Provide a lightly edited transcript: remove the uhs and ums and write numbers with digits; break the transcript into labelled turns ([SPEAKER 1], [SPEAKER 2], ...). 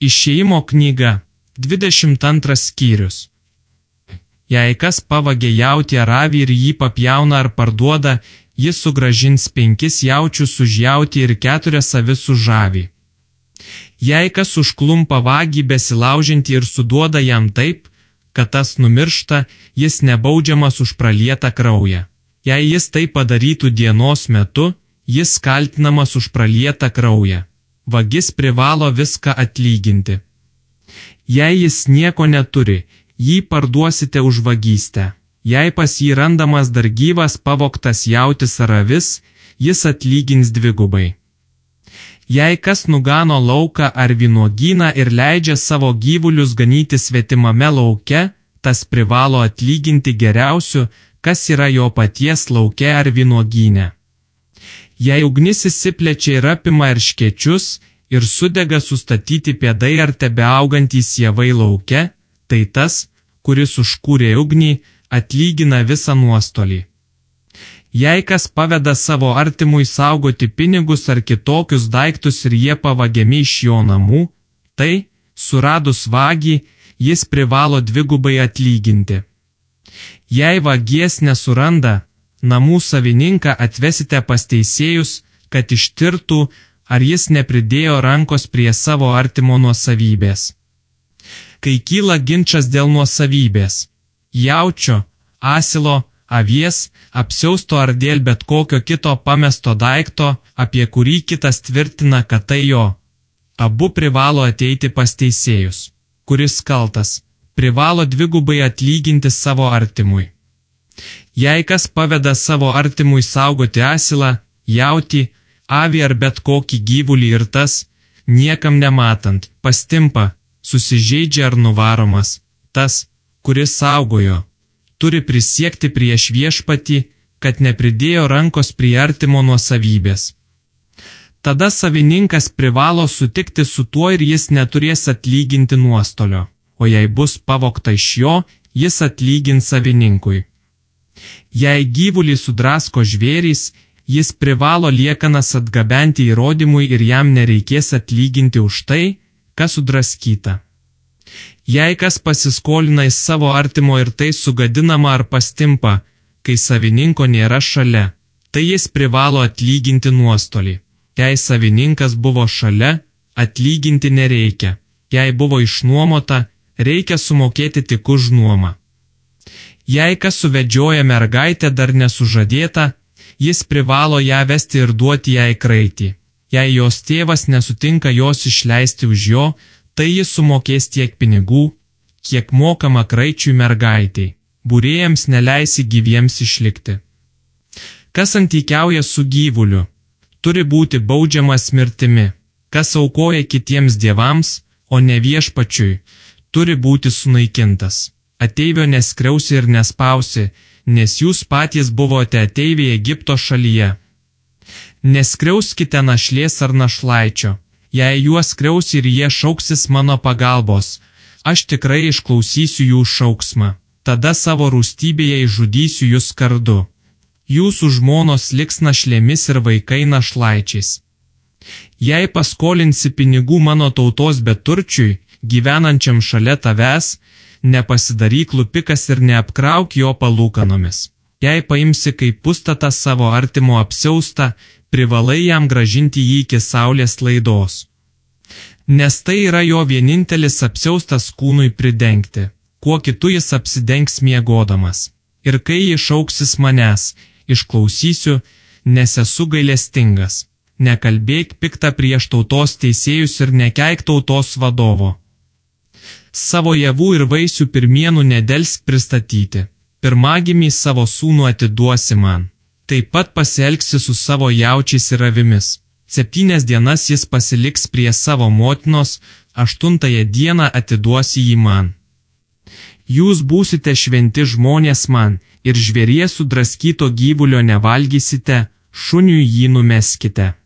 [SPEAKER 1] Išėjimo knyga, 22 skyrius. Jei kas pavagė jautį ar avį ir jį papjauna ar parduoda, jis sugrąžins 5 jaučius už jautį ir 4 avis už avį. Jei kas užklumpa vagį besilaužinti ir suduoda jam taip, kad tas numiršta, jis nebaudžiamas už pralietą kraują. Jei jis tai padarytų dienos metu, jis kaltinamas už pralietą kraują. Vagis privalo viską atlyginti. Jei jis nieko neturi, jį parduosite už vagystę. Jei pas jį randamas dar gyvas pavogtas jautis ar avis, jis atlygins dvigubai. Jei kas nugano lauką ar vynuogyną ir leidžia savo gyvulius ganyti svetimame lauke, tas privalo atlyginti geriausiu, kas yra jo paties lauke ar vynuogyne. Jei ugnis įsiplečia ir apima erškėčius ir sudega sustatyti pėdai ar tebeaugantys javai lauke, tai tas, kuris užkūrė ugnį, atlygina visą nuostolį. Jei kas paveda savo artimui saugoti pinigus ar kitokius daiktus ir jie pavagiami iš jo namų, tai, suradus vagį, jis privalo dvigubai atlyginti. Jei vagies nesuranda, namų savininką atvesite pas teisėjus, kad ištirtų, ar jis nepridėjo rankos prie savo artimo nuosavybės. Kai kyla ginčas dėl nuosavybės, jaučio, asilo, avies, apsiausto ar dėl bet kokio kito pamesto daikto, apie kurį kitas tvirtina, kad tai jo, abu privalo ateiti pas teisėjus. Kuris kaltas, privalo dvigubai atlyginti savo artimui. Jei kas paveda savo artimui saugoti asilą, jautį, avį ar bet kokį gyvulį ir tas, niekam nematant, pastimpa, susižeidžia ar nuvaromas, tas, kuris saugojo, turi prisiekti prieš viešpatį, kad nepridėjo rankos prie artimo nuosavybės. Tada savininkas privalo sutikti su tuo ir jis neturės atlyginti nuostolio, o jei bus pavogta iš jo, jis atlygins savininkui. Jei gyvulį sudrasko žvėrys, jis privalo liekanas atgabenti įrodymui ir jam nereikės atlyginti už tai, kas sudraskyta. Jei kas pasiskolina iš savo artimo ir tai sugadinama ar pastimpa, kai savininko nėra šalia, tai jis privalo atlyginti nuostolį. Jei savininkas buvo šalia, atlyginti nereikia. Jei buvo išnuomota, reikia sumokėti tik už nuomą. Jei kas suvedžioja mergaitę dar nesužadėtą, jis privalo ją vesti ir duoti jai kraitį. Jei jos tėvas nesutinka jos išleisti už jo, tai jis sumokės tiek pinigų, kiek mokama kraičiui mergaitei. Būrėjams neleisi gyviems išlikti. Kas santykiauja su gyvuliu, turi būti baudžiamas mirtimi. Kas aukoja kitiems dievams, o ne viešpačiui, turi būti sunaikintas. Ateivio neskriausi ir nespausi, nes jūs patys buvote ateiviai Egipto šalyje. Neskriauskite našlės ar našlaičio. Jei juos skriausi ir jie šauksis mano pagalbos, aš tikrai išklausysiu jų šauksmą. Tada savo rūstybėje išžudysiu jūs kardu. Jūsų žmonos liks našlėmis ir vaikai našlaičiais. Jei paskolinsi pinigų mano tautos beturčiui, gyvenančiam šalia tavęs, nepasidaryk lupikas ir neapkrauk jo palūkanomis. Jei paimsi kaip pustatą savo artimo apsiaustą, privalai jam gražinti jį iki saulės laidos. Nes tai yra jo vienintelis apsiaustas kūnui pridengti, kuo kitu jis apsidengs miegodamas. Ir kai jis šauksis manęs, išklausysiu, nes esu gailestingas. Nekalbėk piktą prieš tautos teisėjus ir nekeik tautos vadovo. Savo javų ir vaisių pirmienų nedelsk pristatyti. Pirmagimį savo sūnų atiduosi man. Taip pat pasielgsi su savo jaučiais ir avimis. 7 dienas jis pasiliks prie savo motinos, 8 dieną atiduosi jį man. Jūs būsite šventi žmonės man, ir žvėries sudraskyto gyvulio nevalgysite, šuniui jį numeskite.